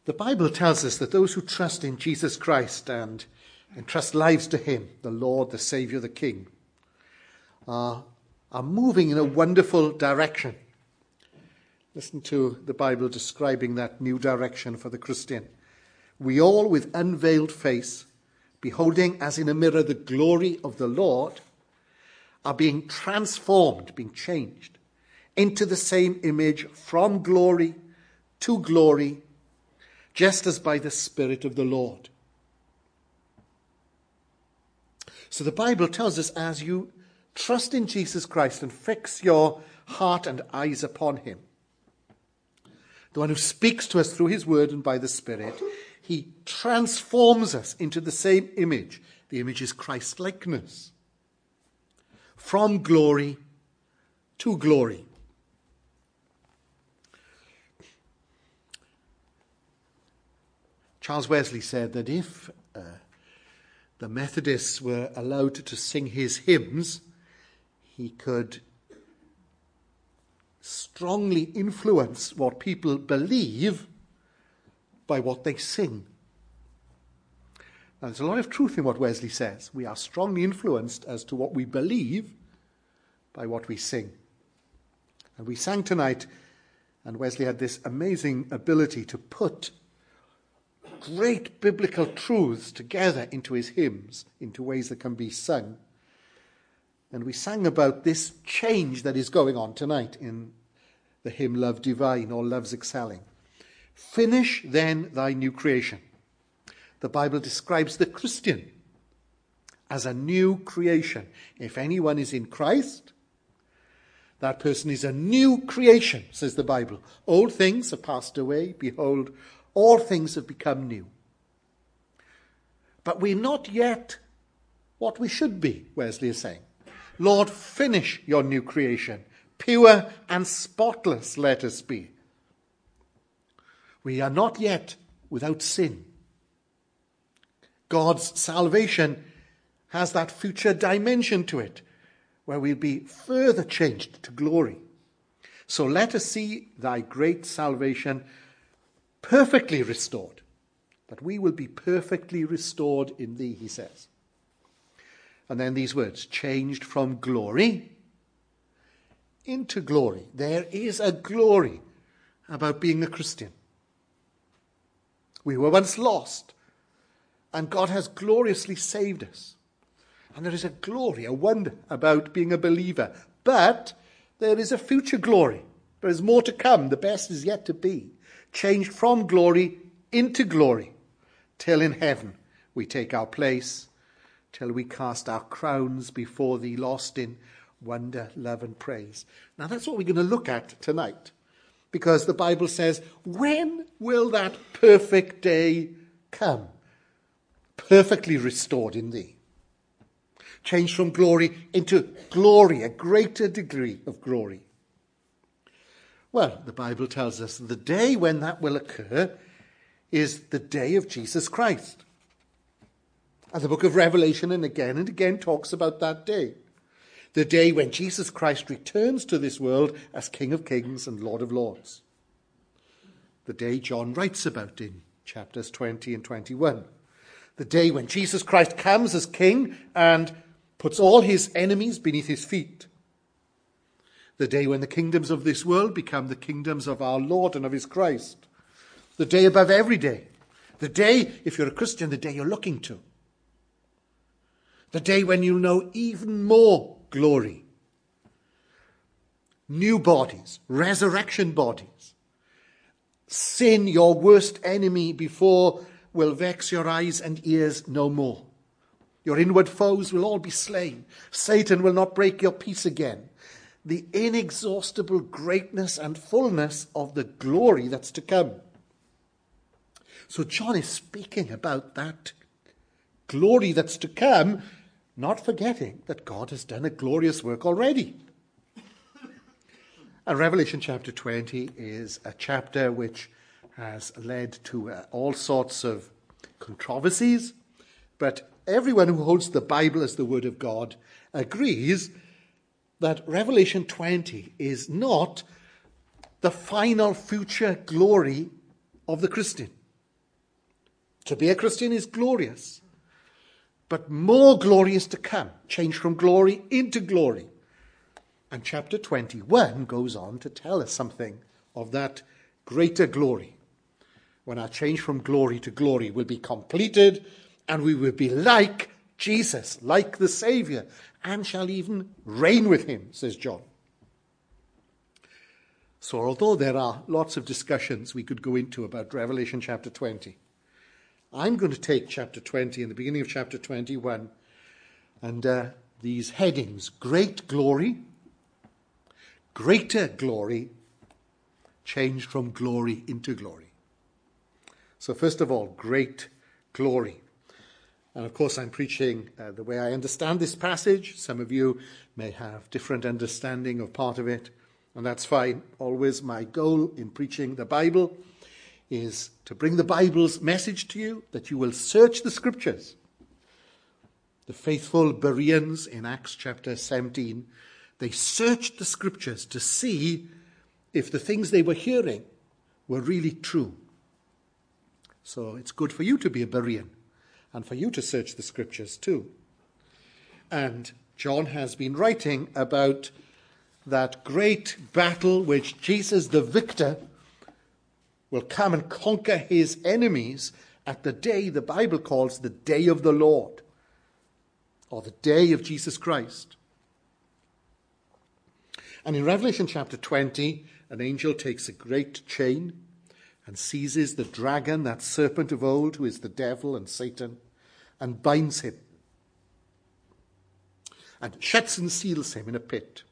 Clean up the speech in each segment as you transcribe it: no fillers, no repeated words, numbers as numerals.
The Bible tells us that those who trust in Jesus Christ and entrust lives to him, the Lord, the Saviour, the King, are moving in a wonderful direction. Listen to the Bible describing that new direction for the Christian. We all, with unveiled face, beholding as in a mirror the glory of the Lord, are being transformed, being changed into the same image from glory to glory, just as by the Spirit of the Lord. So the Bible tells us, as you trust in Jesus Christ and fix your heart and eyes upon him, the one who speaks to us through his word and by the Spirit, he transforms us into the same image. The image is Christ-likeness. From glory to glory. Charles Wesley said that if the Methodists were allowed to sing his hymns, he could strongly influence what people believe by what they sing. Now, there's a lot of truth in what Wesley says. We are strongly influenced as to what we believe by what we sing. And we sang tonight, and Wesley had this amazing ability to put great biblical truths together into his hymns, into ways that can be sung. And we sang about this change that is going on tonight in the hymn Love Divine, or Love's Excelling. Finish then thy new creation. The Bible describes the Christian as a new creation. If anyone is in Christ, that person is a new creation, says the Bible. Old things have passed away. Behold, all things have become new. But we're not yet what we should be, Wesley is saying. Lord, finish your new creation. Pure and spotless let us be. We are not yet without sin. God's salvation has that future dimension to it, where we'll be further changed to glory. So let us see thy great salvation perfectly restored, that we will be perfectly restored in thee, he says. And then these words, changed from glory into glory. There is a glory about being a Christian. We were once lost, and God has gloriously saved us. And there is a glory, a wonder about being a believer. But there is a future glory. There is more to come. The best is yet to be. Changed from glory into glory, till in heaven we take our place, till we cast our crowns before thee, lost in wonder, love, and praise. Now that's what we're going to look at tonight, because the Bible says, when will that perfect day come? Perfectly restored in thee. Changed from glory into glory, a greater degree of glory. Well, the Bible tells us the day when that will occur is the day of Jesus Christ. And the book of Revelation and again talks about that day. The day when Jesus Christ returns to this world as King of Kings and Lord of Lords. The day John writes about in chapters 20 and 21. The day when Jesus Christ comes as King and puts all his enemies beneath his feet. The day when the kingdoms of this world become the kingdoms of our Lord and of his Christ. The day above every day. The day, if you're a Christian, the day you're looking to. The day when you'll know even more glory. New bodies, resurrection bodies. Sin, your worst enemy before, will vex your eyes and ears no more. Your inward foes will all be slain. Satan will not break your peace again. The inexhaustible greatness and fullness of the glory that's to come. So John is speaking about that glory that's to come, not forgetting that God has done a glorious work already. And Revelation chapter 20 is a chapter which has led to all sorts of controversies, but everyone who holds the Bible as the Word of God agrees that Revelation 20 is not the final future glory of the Christian. To be a Christian is glorious, but more glory is to come, change from glory into glory. And chapter 21 goes on to tell us something of that greater glory. When our change from glory to glory will be completed, and we will be like Jesus, like the Saviour, and shall even reign with him, says John. So although there are lots of discussions we could go into about Revelation chapter 20, I'm going to take chapter 20 and the beginning of chapter 21 and these headings: great glory, greater glory, changed from glory into glory. So first of all, great glory. And of course I'm preaching the way I understand this passage. Some of you may have different understanding of part of it, and that's fine. Always my goal in preaching the Bible is to bring the Bible's message to you, that you will search the Scriptures. The faithful Bereans in Acts chapter 17, they searched the Scriptures to see if the things they were hearing were really true. So it's good for you to be a Berean and for you to search the Scriptures too. And John has been writing about that great battle which Jesus the victor will come and conquer his enemies at the day the Bible calls the day of the Lord, or the day of Jesus Christ. And in Revelation chapter 20, an angel takes a great chain and seizes the dragon, that serpent of old, who is the devil and Satan, and binds him, and shuts and seals him in a pit.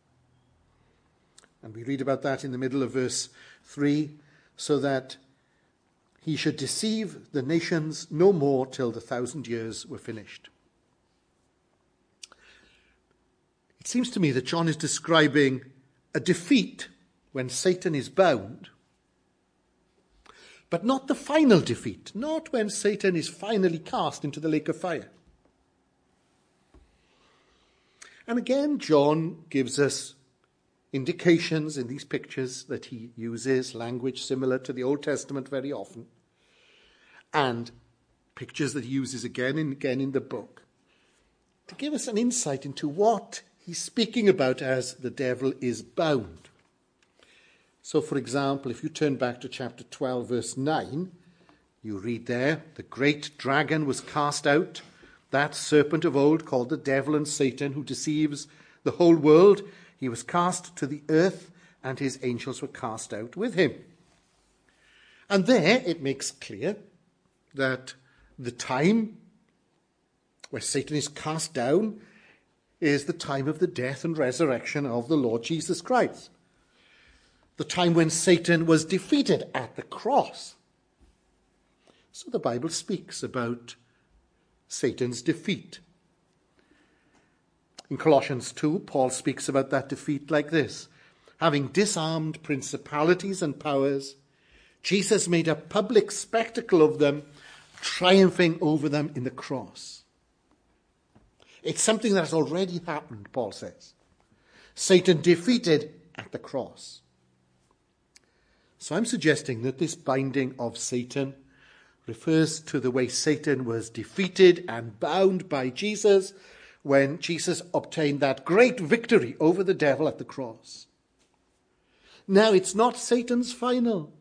And we read about that in the middle of verse 3, so that he should deceive the nations no more till the 1,000 years were finished. It seems to me that John is describing a defeat when Satan is bound, but not the final defeat, not when Satan is finally cast into the lake of fire. And again, John gives us indications in these pictures that he uses language similar to the Old Testament very often, and pictures that he uses again and again in the book, to give us an insight into what he's speaking about as the devil is bound. So, for example, if you turn back to chapter 12, verse 9, you read there, the great dragon was cast out, that serpent of old called the devil and Satan, who deceives the whole world. He was cast to the earth, and his angels were cast out with him. And there it makes clear that the time where Satan is cast down is the time of the death and resurrection of the Lord Jesus Christ. The time when Satan was defeated at the cross. So the Bible speaks about Satan's defeat. In Colossians 2, Paul speaks about that defeat like this: having disarmed principalities and powers, Jesus made a public spectacle of them, triumphing over them in the cross. It's something that has already happened, Paul says. Satan defeated at the cross. So I'm suggesting that this binding of Satan refers to the way Satan was defeated and bound by Jesus when Jesus obtained that great victory over the devil at the cross. Now, it's not Satan's final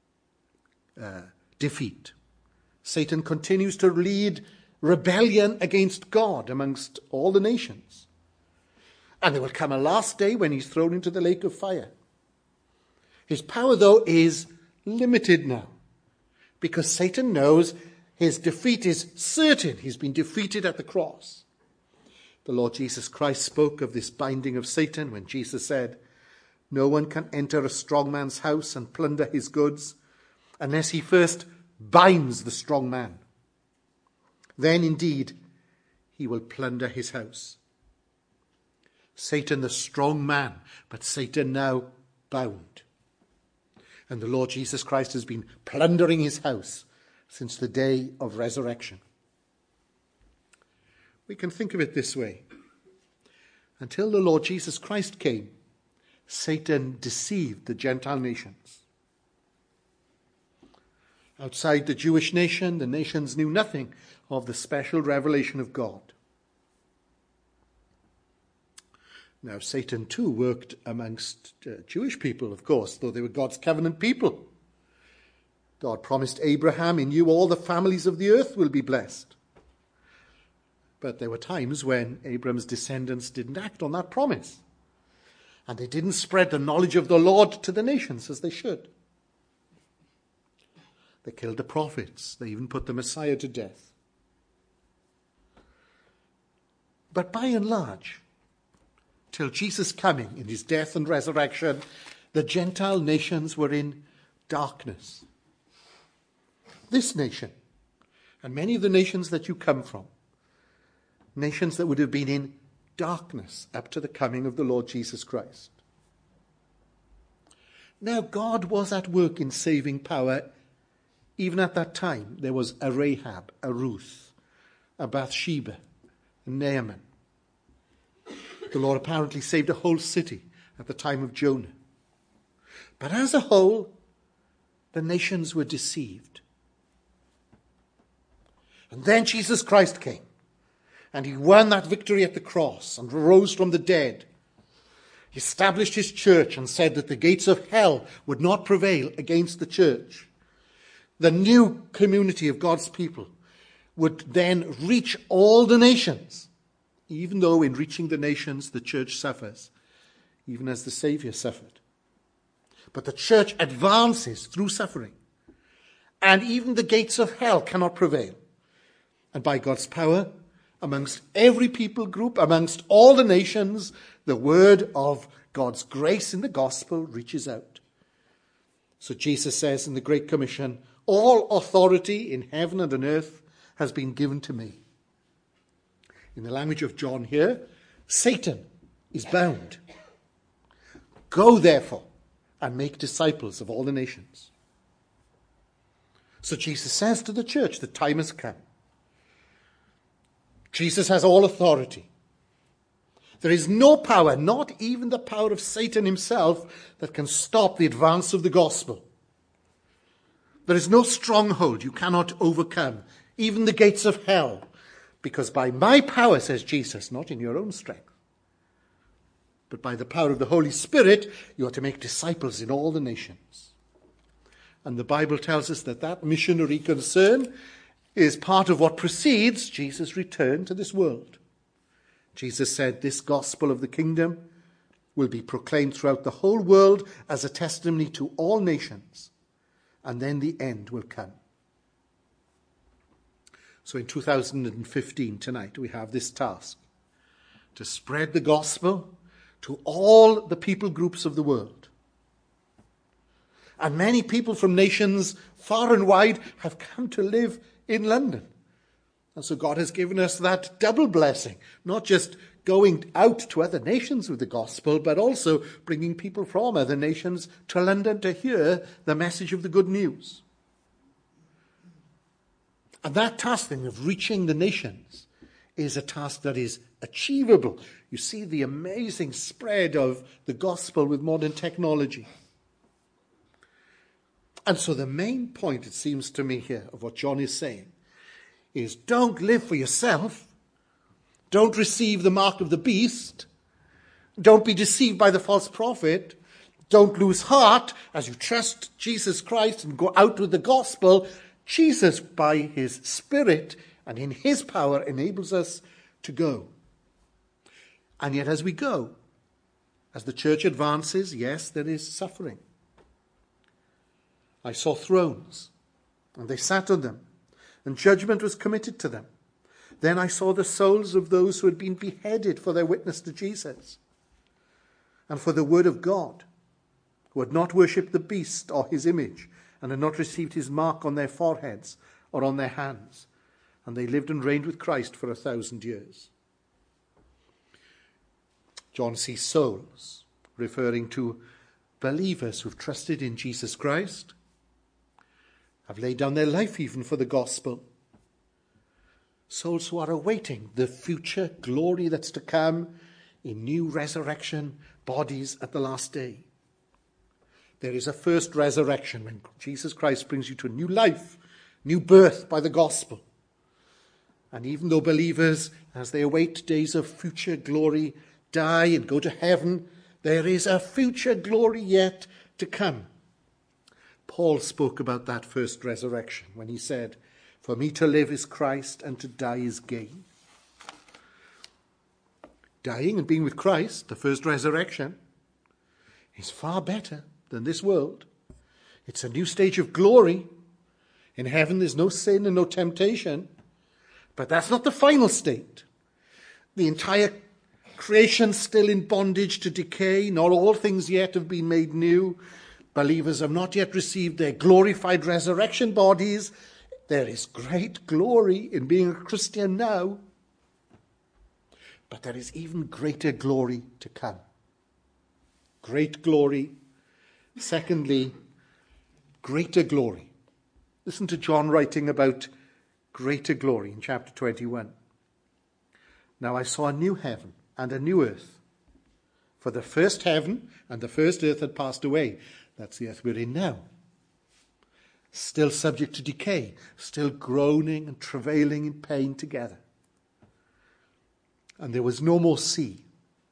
defeat. Satan continues to lead rebellion against God amongst all the nations. And there will come a last day when he's thrown into the lake of fire. His power, though, is limited now, because Satan knows his defeat is certain. He's been defeated at the cross. The Lord Jesus Christ spoke of this binding of Satan when Jesus said, "No one can enter a strong man's house and plunder his goods unless he first binds the strong man. Then indeed he will plunder his house." Satan the strong man, but Satan now bound. And the Lord Jesus Christ has been plundering his house since the day of resurrection. We can think of it this way. Until the Lord Jesus Christ came, Satan deceived the Gentile nations. Outside the Jewish nation, the nations knew nothing of the special revelation of God. Now, Satan too worked amongst Jewish people, of course, though they were God's covenant people. God promised Abraham, "In you all the families of the earth will be blessed." But there were times when Abraham's descendants didn't act on that promise. And they didn't spread the knowledge of the Lord to the nations as they should. They killed the prophets. They even put the Messiah to death. But by and large, till Jesus' coming in his death and resurrection, the Gentile nations were in darkness. This nation, and many of the nations that you come from, nations that would have been in darkness up to the coming of the Lord Jesus Christ. Now, God was at work in saving power. Even at that time, there was a Rahab, a Ruth, a Bathsheba, a Naaman. The Lord apparently saved a whole city at the time of Jonah. But as a whole, the nations were deceived. And then Jesus Christ came. And he won that victory at the cross and rose from the dead. He established his church and said that the gates of hell would not prevail against the church. The new community of God's people would then reach all the nations, even though in reaching the nations the church suffers, even as the Savior suffered. But the church advances through suffering, and even the gates of hell cannot prevail. And by God's power, amongst every people group, amongst all the nations, the word of God's grace in the gospel reaches out. So Jesus says in the Great Commission, "All authority in heaven and on earth has been given to me." In the language of John here, Satan is bound. Go therefore and make disciples of all the nations. So Jesus says to the church, the time has come. Jesus has all authority. There is no power, not even the power of Satan himself, that can stop the advance of the gospel. There is no stronghold you cannot overcome, even the gates of hell, because by my power, says Jesus, not in your own strength, but by the power of the Holy Spirit, you are to make disciples in all the nations. And the Bible tells us that that missionary concern is part of what precedes Jesus' return to this world. Jesus said, "This gospel of the kingdom will be proclaimed throughout the whole world as a testimony to all nations, and then the end will come." So in 2015, tonight, we have this task to spread the gospel to all the people groups of the world. And many people from nations far and wide have come to live in London. And so God has given us that double blessing, not just going out to other nations with the gospel, but also bringing people from other nations to London to hear the message of the good news. And that task then of reaching the nations is a task that is achievable. You see the amazing spread of the gospel with modern technology. And so the main point, it seems to me here, of what John is saying is don't live for yourself. Don't receive the mark of the beast. Don't be deceived by the false prophet. Don't lose heart as you trust Jesus Christ and go out with the gospel. Jesus, by his Spirit and in his power, enables us to go. And yet as we go, as the church advances, yes, there is suffering. I saw thrones, and they sat on them, and judgment was committed to them. Then I saw the souls of those who had been beheaded for their witness to Jesus and for the word of God, who had not worshipped the beast or his image, and had not received his mark on their foreheads or on their hands. And they lived and reigned with Christ for 1,000 years. John sees souls, referring to believers who've trusted in Jesus Christ, have laid down their life even for the gospel. Souls who are awaiting the future glory that's to come in new resurrection bodies at the last day. There is a first resurrection when Jesus Christ brings you to a new life, new birth by the gospel. And even though believers, as they await days of future glory, die and go to heaven, there is a future glory yet to come. Paul spoke about that first resurrection when he said, "For me to live is Christ, and to die is gain." Dying and being with Christ, the first resurrection, is far better than this world. It's a new stage of glory. In heaven there's no sin and no temptation. But that's not the final state. The entire creation still in bondage to decay. Not all things yet have been made new. Believers have not yet received their glorified resurrection bodies. There is great glory in being a Christian now. But there is even greater glory to come. Great glory. Secondly, greater glory. Listen to John writing about greater glory in chapter 21. "Now I saw a new heaven and a new earth. For the first heaven and the first earth had passed away." That's the earth we're in now. Still subject to decay, still groaning and travailing in pain together. And there was no more sea.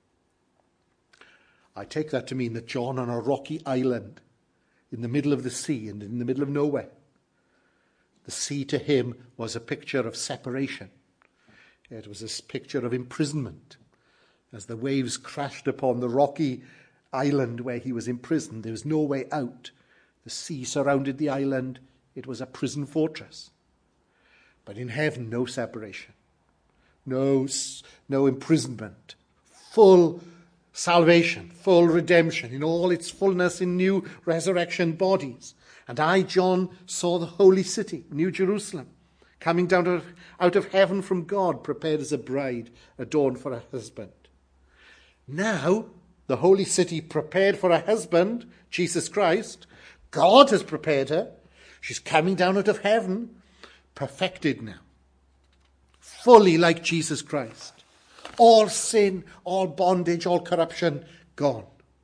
I take that to mean that John on a rocky island in the middle of the sea and in the middle of nowhere. The sea to him was a picture of separation. It was a picture of imprisonment. As the waves crashed upon the rocky island where he was imprisoned, there was no way out. The sea surrounded the island. It was a prison fortress. But in heaven, no separation. No imprisonment. Full salvation, full redemption in all its fullness in new resurrection bodies. And I, John, saw the holy city, New Jerusalem, coming down out of heaven from God, prepared as a bride, adorned for her husband. Now, the holy city prepared for her husband, Jesus Christ, God has prepared her. She's coming down out of heaven, perfected now, fully like Jesus Christ. All sin, all bondage, all corruption, gone.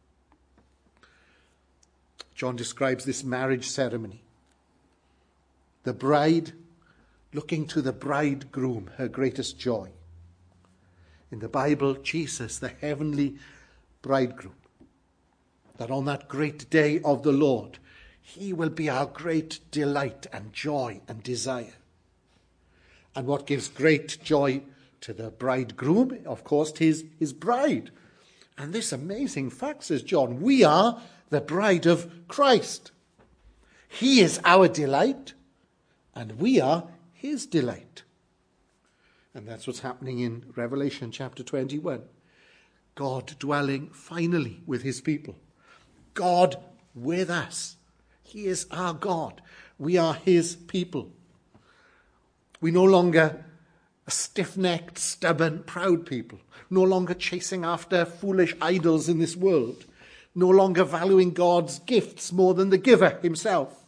John describes this marriage ceremony. The bride looking to the bridegroom, her greatest joy. In the Bible, Jesus, the heavenly bridegroom, that on that great day of the Lord, he will be our great delight and joy and desire. And what gives great joy to the bridegroom, of course, is his bride. And this amazing fact, says John, we are the bride of Christ. He is our delight, and we are his delight. And that's what's happening in Revelation chapter 21. God dwelling finally with his people. God with us. He is our God. We are his people. We no longer a stiff-necked, stubborn, proud people. No longer chasing after foolish idols in this world. No longer valuing God's gifts more than the giver himself.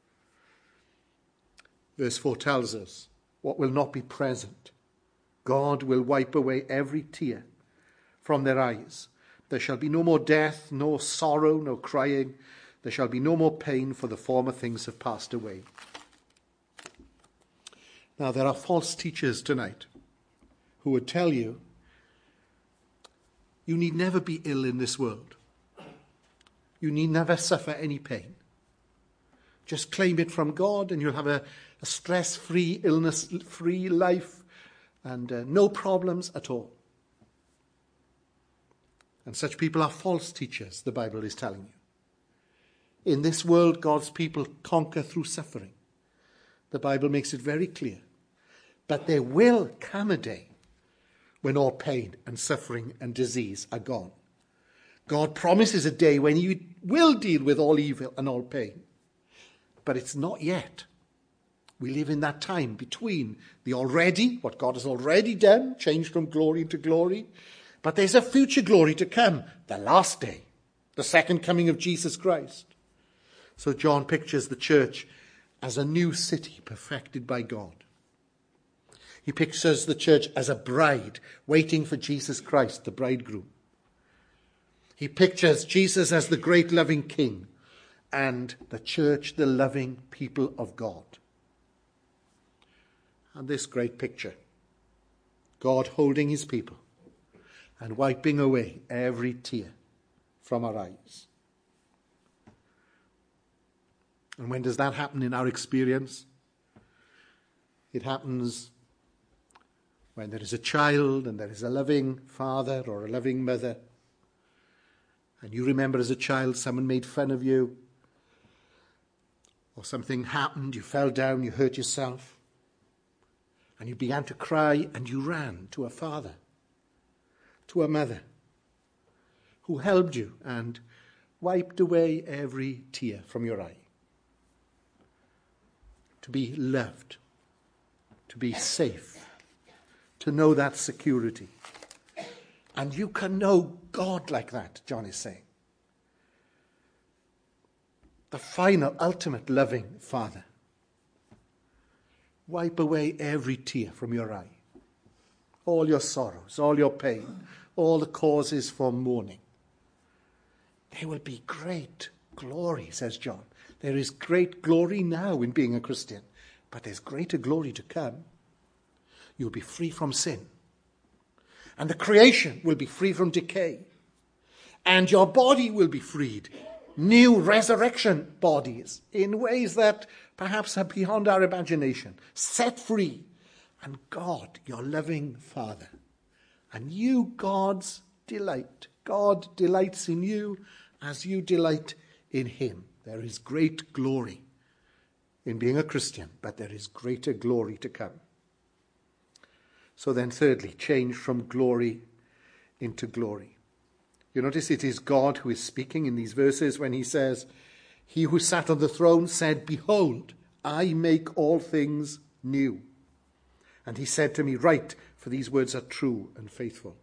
Verse 4 tells us what will not be present. God will wipe away every tear from their eyes. There shall be no more death, no sorrow, no crying. There shall be no more pain, for the former things have passed away. Now, there are false teachers tonight who would tell you, you need never be ill in this world. You need never suffer any pain. Just claim it from God and you'll have a stress-free, illness-free life and no problems at all. And such people are false teachers, the Bible is telling you. In this world, God's people conquer through suffering. The Bible makes it very clear. But there will come a day when all pain and suffering and disease are gone. God promises a day when he will deal with all evil and all pain. But it's not yet. We live in that time between what God has already done, changed from glory to glory. But there's a future glory to come, the last day, the second coming of Jesus Christ. So John pictures the church as a new city perfected by God. He pictures the church as a bride waiting for Jesus Christ, the bridegroom. He pictures Jesus as the great loving king and the church, the loving people of God. And this great picture, God holding his people and wiping away every tear from our eyes. And when does that happen in our experience? It happens when there is a child and there is a loving father or a loving mother. And you remember as a child someone made fun of you, or something happened, you fell down, you hurt yourself, and you began to cry, and you ran to a father, to a mother, who held you and wiped away every tear from your eye. To be loved, to be safe, to know that security. And you can know God like that, John is saying. The final, ultimate loving Father. Wipe away every tear from your eye. All your sorrows, all your pain, all the causes for mourning. There will be great glory, says John. There is great glory now in being a Christian, but there's greater glory to come. You'll be free from sin. And the creation will be free from decay. And your body will be freed. New resurrection bodies in ways that perhaps are beyond our imagination. Set free. And God, your loving Father. And you, God's delight. God delights in you as you delight in him. There is great glory in being a Christian, but there is greater glory to come. So then, thirdly, change from glory into glory. You notice it is God who is speaking in these verses when he says, he who sat on the throne said, behold, I make all things new. And he said to me, write, for these words are true and faithful.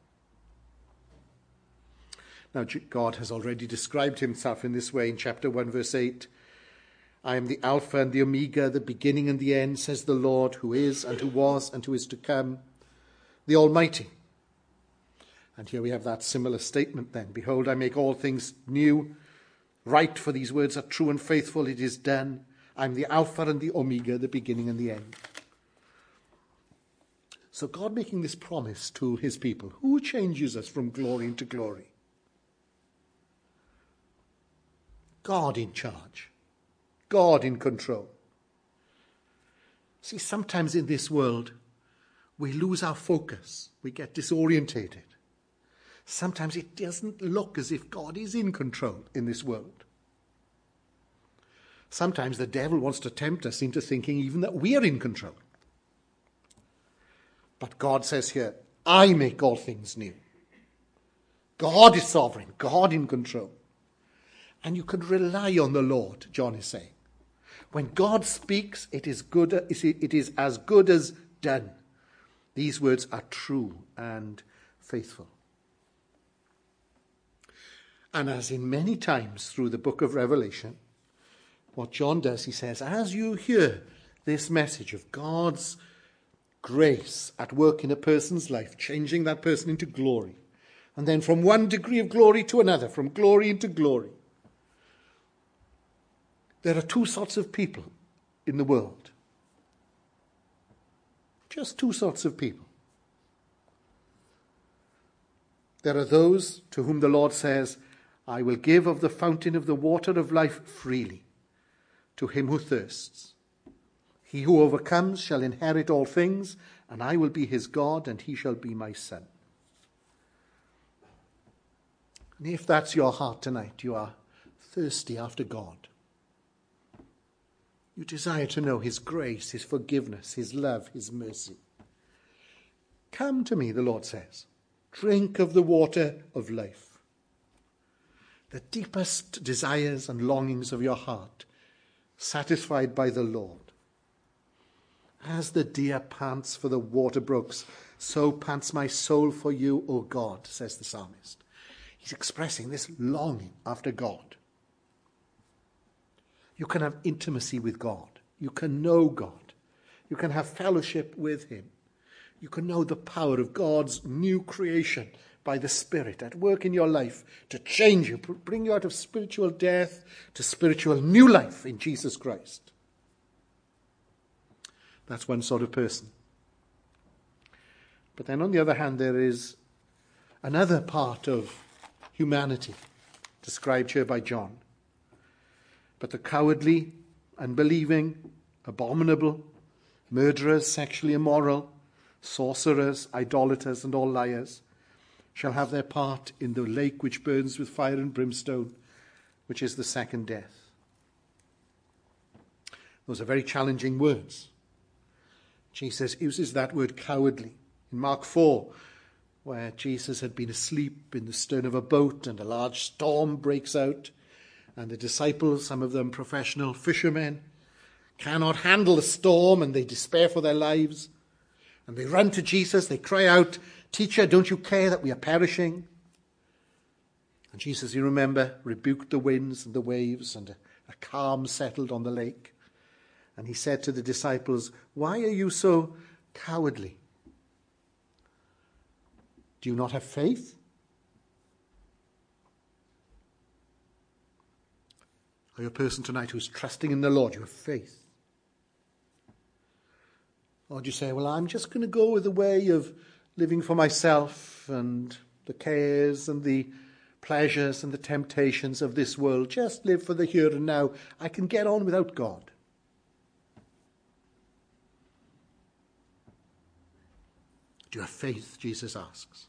Now, God has already described himself in this way in chapter 1, verse 8. I am the Alpha and the Omega, the beginning and the end, says the Lord, who is and who was and who is to come, the Almighty. And here we have that similar statement then. Behold, I make all things new. Write, for these words are true and faithful. It is done. I'm the Alpha and the Omega, the beginning and the end. So God making this promise to his people. Who changes us from glory into glory? God in charge. God in control. See, sometimes in this world, we lose our focus. We get disorientated. Sometimes it doesn't look as if God is in control in this world. Sometimes the devil wants to tempt us into thinking even that we are in control. But God says here, I make all things new. God is sovereign, God in control. And you can rely on the Lord, John is saying. When God speaks, it is as good as done. These words are true and faithful. And as in many times through the book of Revelation, what John does, he says, as you hear this message of God's grace at work in a person's life, changing that person into glory, and then from one degree of glory to another, from glory into glory, there are two sorts of people in the world. Just two sorts of people. There are those to whom the Lord says, I will give of the fountain of the water of life freely to him who thirsts. He who overcomes shall inherit all things, and I will be his God, and he shall be my son. And if that's your heart tonight, you are thirsty after God. You desire to know his grace, his forgiveness, his love, his mercy. Come to me, the Lord says. Drink of the water of life. The deepest desires and longings of your heart, satisfied by the Lord. As the deer pants for the water brooks, so pants my soul for you, O God, says the psalmist. He's expressing this longing after God. You can have intimacy with God. You can know God. You can have fellowship with him. You can know the power of God's new creation by the Spirit at work in your life to change you, bring you out of spiritual death to spiritual new life in Jesus Christ. That's one sort of person. But then on the other hand, there is another part of humanity described here by John. But the cowardly, unbelieving, abominable, murderers, sexually immoral, sorcerers, idolaters, and all liars shall have their part in the lake which burns with fire and brimstone, which is the second death. Those are very challenging words. Jesus uses that word cowardly. In Mark 4, where Jesus had been asleep in the stern of a boat and a large storm breaks out, and the disciples, some of them professional fishermen, cannot handle the storm and they despair for their lives. And they run to Jesus, they cry out, "Teacher, don't you care that we are perishing?" And Jesus, you remember, rebuked the winds and the waves, and a calm settled on the lake. And he said to the disciples, "Why are you so cowardly? Do you not have faith?" Are you a person tonight who's trusting in the Lord? You have faith. Or do you say, "Well, I'm just going to go with the way of living for myself and the cares and the pleasures and the temptations of this world. Just live for the here and now. I can get on without God." Do you have faith? Jesus asks.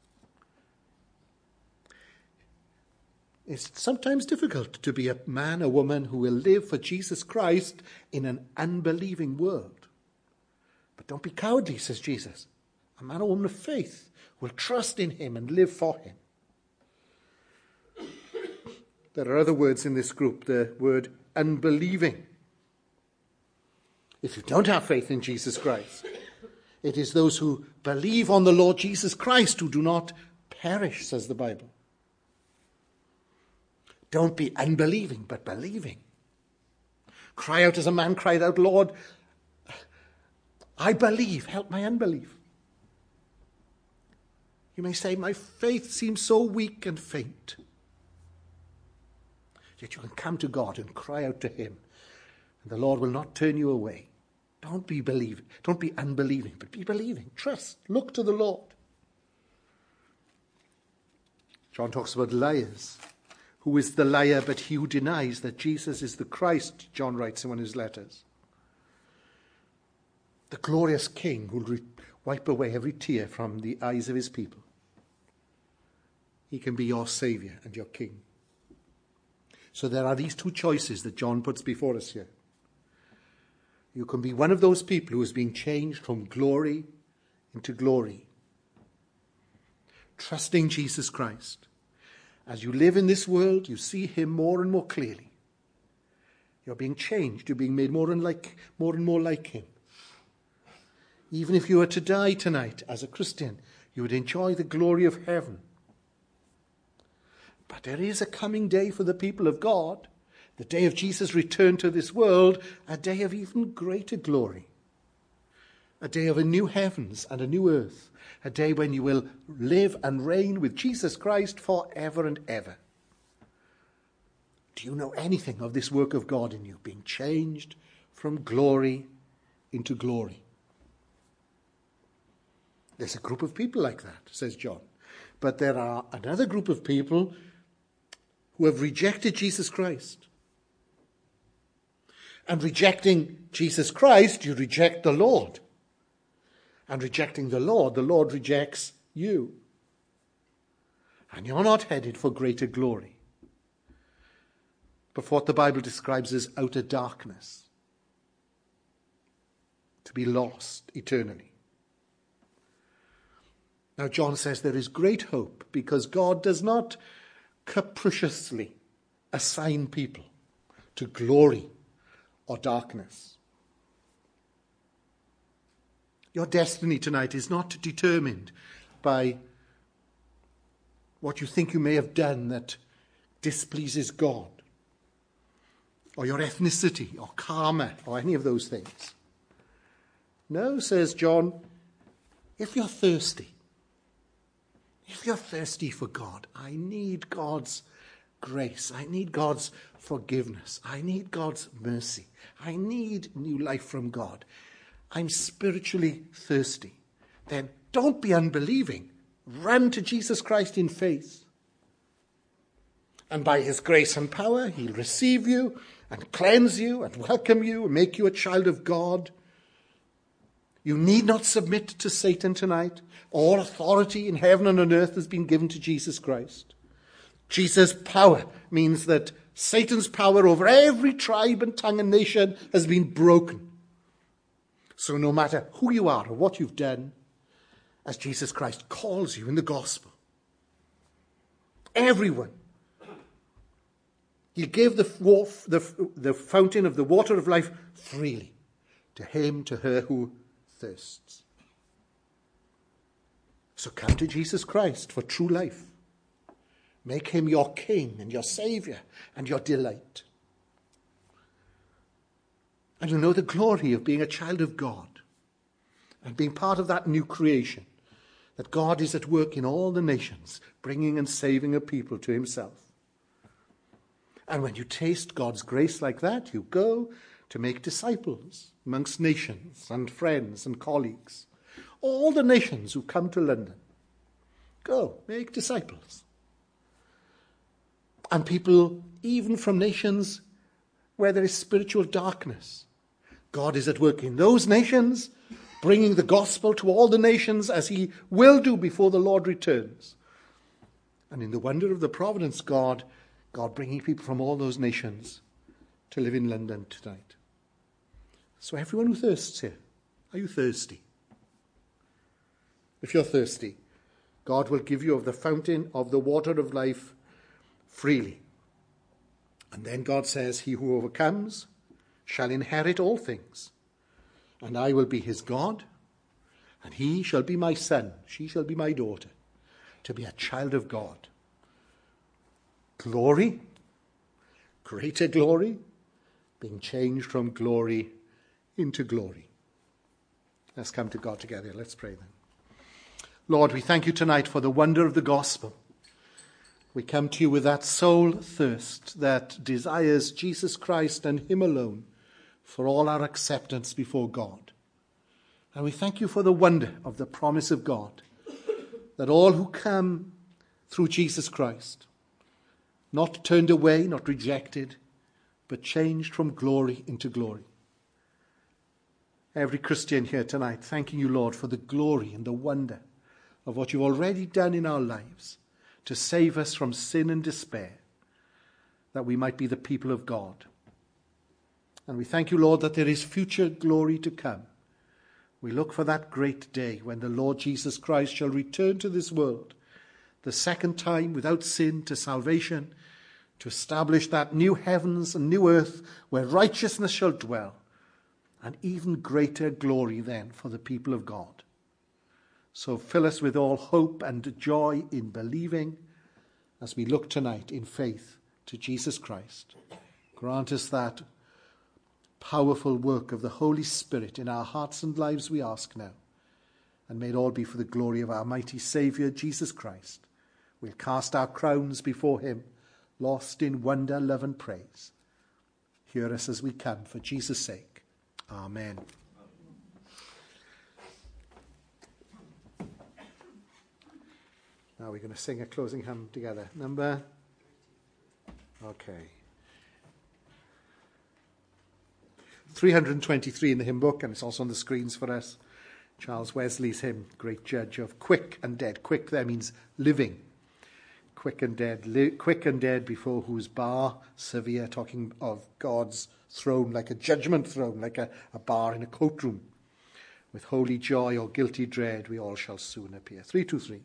It's sometimes difficult to be a man or woman who will live for Jesus Christ in an unbelieving world. But don't be cowardly, says Jesus. A man or woman of faith will trust in him and live for him. There are other words in this group, the word unbelieving. If you don't have faith in Jesus Christ, it is those who believe on the Lord Jesus Christ who do not perish, says the Bible. Don't be unbelieving, but believing. Cry out as a man cried out, "Lord, I believe, help my unbelief." You may say, "My faith seems so weak and faint." Yet you can come to God and cry out to him, and the Lord will not turn you away. Don't be unbelieving, but be believing. Trust, look to the Lord. John talks about liars. Who is the liar but he who denies that Jesus is the Christ, John writes in one of his letters. The glorious King who will wipe away every tear from the eyes of his people. He can be your Saviour and your King. So there are these two choices that John puts before us here. You can be one of those people who is being changed from glory into glory, trusting Jesus Christ. As you live in this world, you see him more and more clearly. You're being changed. You're being made more and more like him. Even if you were to die tonight as a Christian, you would enjoy the glory of heaven. But there is a coming day for the people of God, the day of Jesus' return to this world, a day of even greater glory. A day of a new heavens and a new earth. A day when you will live and reign with Jesus Christ forever and ever. Do you know anything of this work of God in you, being changed from glory into glory? There's a group of people like that, says John. But there are another group of people who have rejected Jesus Christ. And rejecting Jesus Christ, you reject the Lord. And rejecting the Lord rejects you. And you're not headed for greater glory, but for what the Bible describes as outer darkness, to be lost eternally. Now John says there is great hope because God does not capriciously assign people to glory or darkness. Your destiny tonight is not determined by what you think you may have done that displeases God, or your ethnicity, or karma, or any of those things. No, says John, if you're thirsty, If you're thirsty for God, I need God's grace. I need God's forgiveness. I need God's mercy. I need new life from God. I'm spiritually thirsty. Then don't be unbelieving. Run to Jesus Christ in faith. And by his grace and power, he'll receive you and cleanse you and welcome you and make you a child of God. You need not submit to Satan tonight. All authority in heaven and on earth has been given to Jesus Christ. Jesus' power means that Satan's power over every tribe and tongue and nation has been broken. So no matter who you are or what you've done, as Jesus Christ calls you in the gospel, everyone, he'll give the fountain of the water of life freely to him, to her who thirsts. So come to Jesus Christ for true life. Make him your King and your Saviour and your delight. And you know the glory of being a child of God and being part of that new creation, that God is at work in all the nations, bringing and saving a people to himself. And when you taste God's grace like that, you go to make disciples amongst nations and friends and colleagues. All the nations who come to London, go, make disciples. And people, even from nations where there is spiritual darkness, God is at work in those nations, bringing the gospel to all the nations as he will do before the Lord returns. And in the wonder of the providence God bringing people from all those nations to live in London tonight. So everyone who thirsts here, are you thirsty? If you're thirsty, God will give you of the fountain of the water of life freely. And then God says, he who overcomes shall inherit all things, and I will be his God, and he shall be my son, she shall be my daughter, to be a child of God. Glory, greater glory, being changed from glory into glory. Let's come to God together. Let's pray then. Lord, we thank you tonight for the wonder of the gospel. We come to you with that soul thirst that desires Jesus Christ and him alone for all our acceptance before God. And we thank you for the wonder of the promise of God, that all who come through Jesus Christ, not turned away, not rejected, but changed from glory into glory. Every Christian here tonight, thanking you, Lord, for the glory and the wonder of what you've already done in our lives to save us from sin and despair, that we might be the people of God. And we thank you, Lord, that there is future glory to come. We look for that great day when the Lord Jesus Christ shall return to this world, the second time without sin to salvation, to establish that new heavens and new earth where righteousness shall dwell, and even greater glory then for the people of God. So fill us with all hope and joy in believing as we look tonight in faith to Jesus Christ. Grant us that powerful work of the Holy Spirit in our hearts and lives, we ask now. And may it all be for the glory of our mighty Saviour, Jesus Christ. We'll cast our crowns before him, lost in wonder, love and praise. Hear us as we come for Jesus' sake. Amen. Now we're going to sing a closing hymn together. Number? Okay. 323 in the hymn book, and it's also on the screens for us. Charles Wesley's hymn, Great Judge of Quick and Dead. Quick there means living. Quick and dead. Quick and dead before whose bar severe, talking of God's throne, like a judgment throne, like a bar in a courtroom. With holy joy or guilty dread, we all shall soon appear. 323.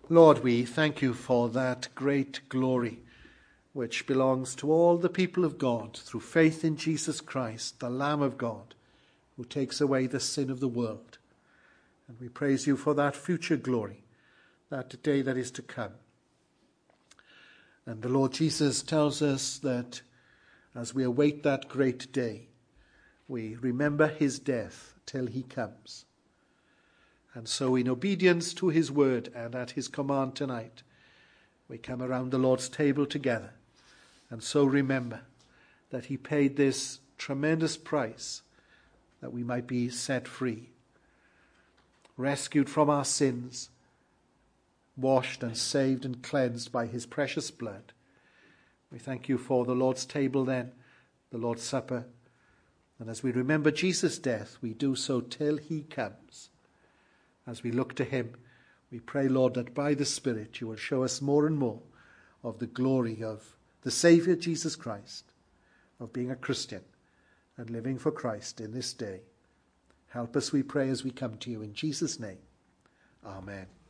Lord, we thank you for that great glory which belongs to all the people of God through faith in Jesus Christ, the Lamb of God, who takes away the sin of the world. And we praise you for that future glory, that day that is to come. And the Lord Jesus tells us that as we await that great day, we remember his death till he comes. And so in obedience to his word and at his command tonight, we come around the Lord's table together and so remember that he paid this tremendous price that we might be set free, rescued from our sins, washed and saved and cleansed by his precious blood. We thank you for the Lord's table then, the Lord's Supper. And as we remember Jesus' death, we do so till he comes. As we look to him, we pray, Lord, that by the Spirit you will show us more and more of the glory of the Saviour Jesus Christ, of being a Christian and living for Christ in this day. Help us, we pray, as we come to you in Jesus' name. Amen.